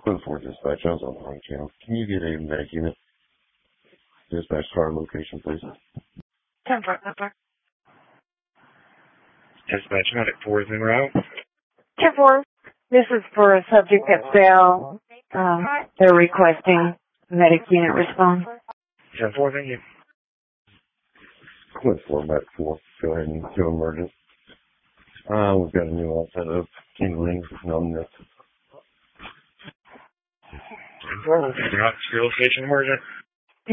Code 4 dispatch, I was on the wrong channel. Can you get a medic unit? Dispatch to our location, please. 10-4, 10-4. Dispatch medic 4 is en route. 10-4. This is for a subject at Bell. They're requesting medic unit response. 10-4, thank you. Code 4, medic 4. Go ahead and do emergent. We've got a new onset of tingling, numbness. 10-4, we'll figure out your location emergent.